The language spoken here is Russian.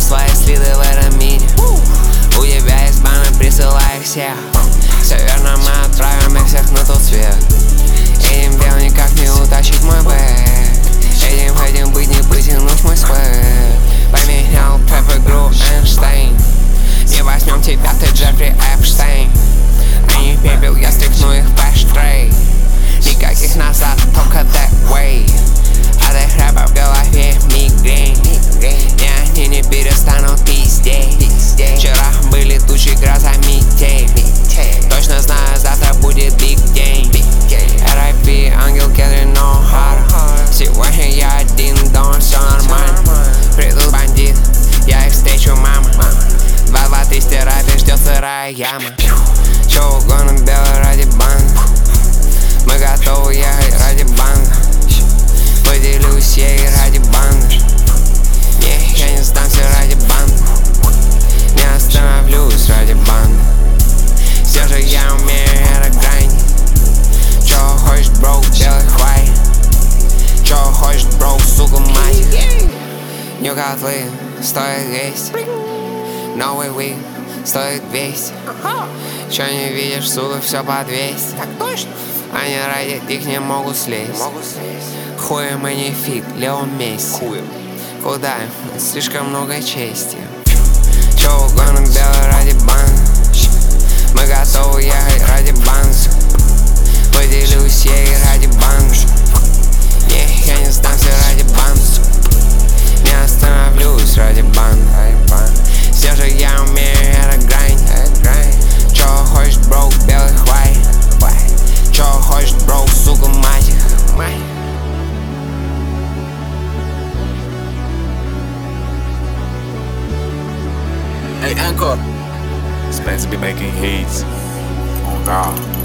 свои следы в этом мире. У тебя из бана присылай всех. Все верно, мы отправим их всех на тот свет. Этим белым никак не утащить мой бэк. Этим хотим быть, не потянуть мой свет. Поменял Пеппер Гру Эйнштейн. Не возьмем тебя, ты Джеффри Эпштейн. Они пепел, я стряхну их в пэштрей. Никаких назад, только that way. От их рэпа в голове мигрень. И они не перестанут пиздеть. Вчера были тучи, гроза метель. Точно знаю, завтра будет big день. R.I.P. Ангел Кедрин О'Хара. Сегодня я один дома, все нормально. Придут бандит, я их встречу, мама. 2-2-3 стирает, ждет сырая яма. Чё угодно белый ради банка. Мы готовы ехать ради банка. Поделюсь ей ради банка. Не, я не сдамся ради банка. Не остановлюсь ради банка. Все же я умею это грань. Чё хочешь, бро, белый хвай. Чё хочешь, бро, сука, мать. Нью котлы стоит 200. Новый вик стоит 200. Чё не видишь, сука, все по 200. Так точно? Они ради их не могут слезть. Хуем и не фиг, Лео Месси. Куда им? Слишком много чести. Чё угодно белый ради банка. Мы готовы ехать ради банка. Поделюсь ей ради банка. Не, я не сдамся ради банка. Не остановлюсь ради банка. Все же я умею это грань. Чё хочешь, бро, белый хвай. Чё хочешь, бро, сука, мать. Hey, Anchor. Spence be making hits. Oh God.